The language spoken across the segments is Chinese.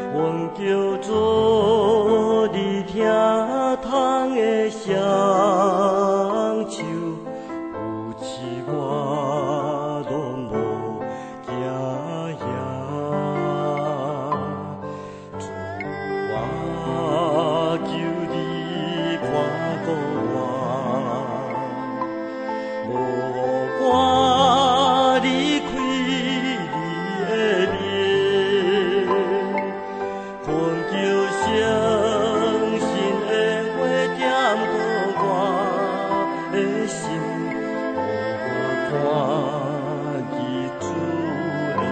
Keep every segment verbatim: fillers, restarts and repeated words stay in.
阮叫做你听窗的双手，有时我拢无惊遐。主啊，求你看顾我，无我离开你的面，困叫伤心的话点过我的心，予我看见主的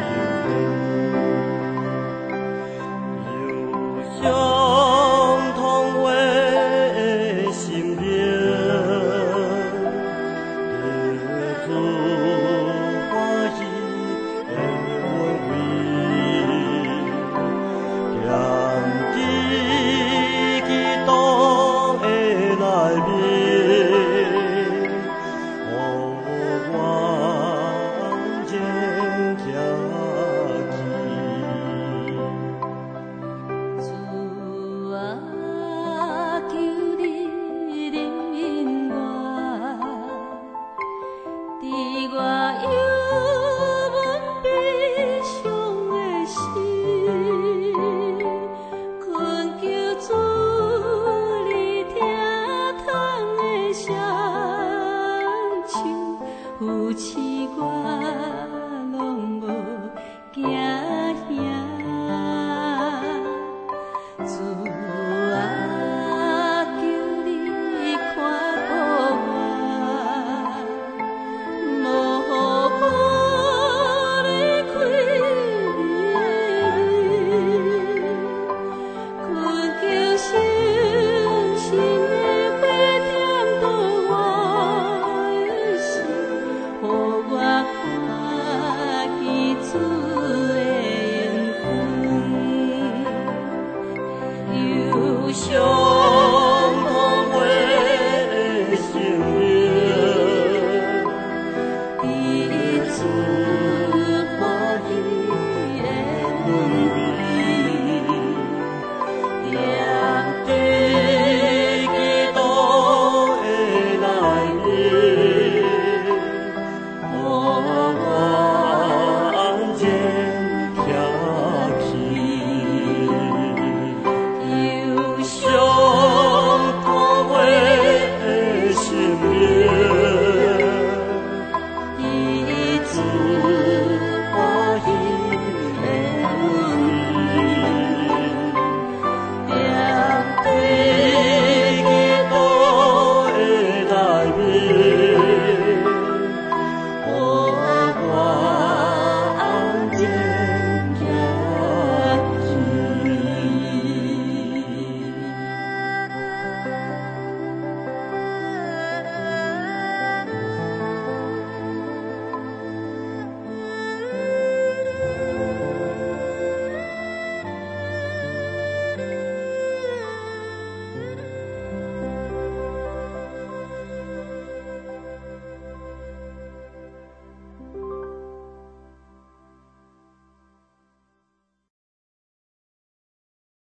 恩典，忧伤痛话的心灵，得主欢喜的安慰，踮伫基督的内面，予我安静徛起。 主啊，求你怜悯我，伫我忧闷悲伤的心，困求主你听窗的双手，扶持我拢无惊遐。主啊，求你看顾我，无予我离开你的面，困求伤心的话点到我的心，予我看见主的恩典。忧伤